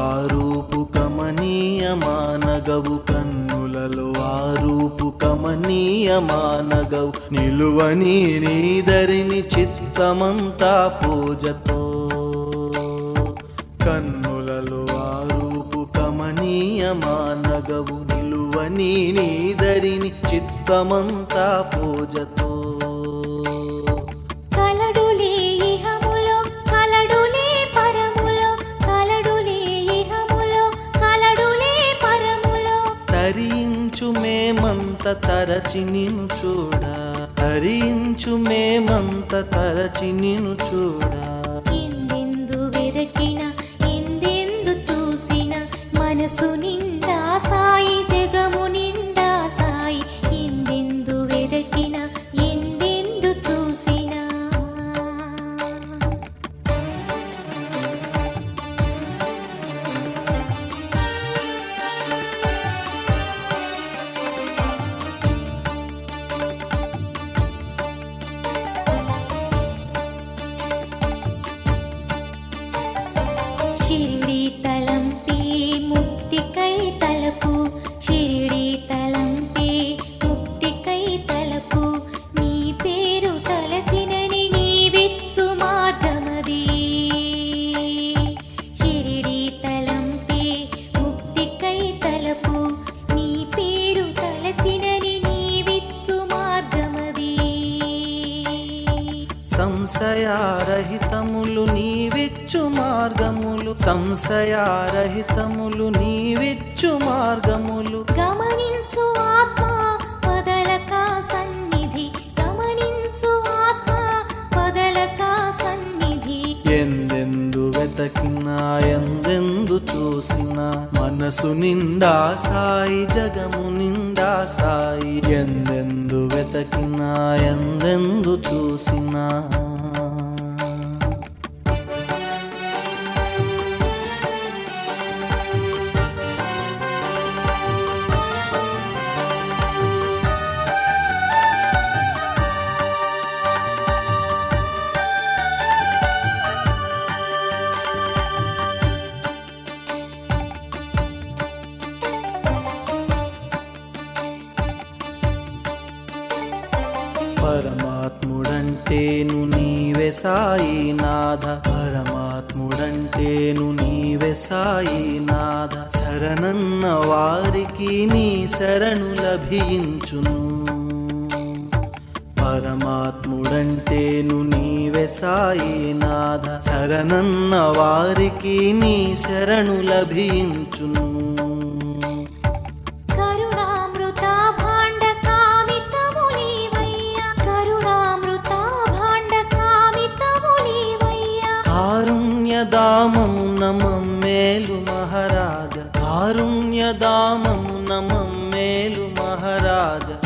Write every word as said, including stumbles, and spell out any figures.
ఆరూపు కమనీయమానగవు కన్నులలో ఆరూపు కమనీయమానగవు నిలువని నీదరిని చిత్తమంతా పూజతో కన్నులలో ఆరూపు కమనీయమానగవు నిలువని నీదరిని చిత్తమంతా పూజతో తరించు మేమంత తరచి నిను చూడా తరించు మేమంత తరచి నిను చూడా ఎందెందు వెదకిన ఎందెందు చూసిన మనసు నిండా సాయి జగము నిండా సాయి ఎందెందు వెదకిన ఎందెందు చూసిన షిరిడి తలంపే ముక్తికై తలపు షిరిడి తలంపే ముక్తికై తలపు నీ పేరు తలచినని నీవిచ్చు మార్గమది షిరిడి తలంపే ముక్తికై తలపు నీ పేరు తలచినని నీవిచ్చు మార్గమది సంశయారహితములు నీవిచ్చు మార్గములు సంశయారహితములు నీవిచ్చు మార్గములు గమనించు ఆత్మ వదలక సన్నిధి గమనించు ఆత్మ వదలక సన్నిధి ఎందెందు వెతకినా ఎందెందు చూసినా మనసు నిండా సాయి జగము నిండా సాయి ఎందెందు వెతకినా ఎందెందు చూసినా పరమాత్ముడంటేను నీవే సాయినాథ పరమాత్ముడంటేను నీవే సాయినాథ శరణన్న వారికి నీ శరణు లభించును పరమాత్ముడంటేను నీవే సాయినాథ శరణన్న వారికి నీ శరణు లభించును కారుణ్యదామమున మమ్మేలు మహారాజ కారుణ్యదామమున మమ్మేలు మహారాజ